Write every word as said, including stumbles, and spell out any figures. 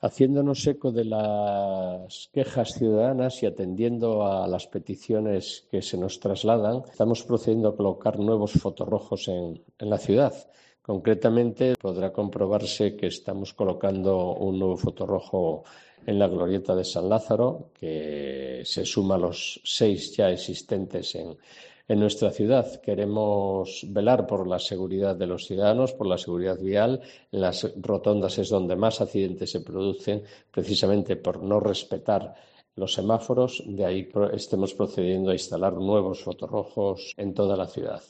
Haciéndonos eco de las quejas ciudadanas y atendiendo a las peticiones que se nos trasladan, estamos procediendo a colocar nuevos fotorrojos en, en la ciudad. Concretamente, podrá comprobarse que estamos colocando un nuevo fotorrojo en la Glorieta de San Lázaro, que se suma a los seis ya existentes en, en nuestra ciudad. Queremos velar por la seguridad de los ciudadanos, por la seguridad vial. En las rotondas es donde más accidentes se producen, precisamente por no respetar los semáforos. De ahí estemos procediendo a instalar nuevos fotorrojos en toda la ciudad.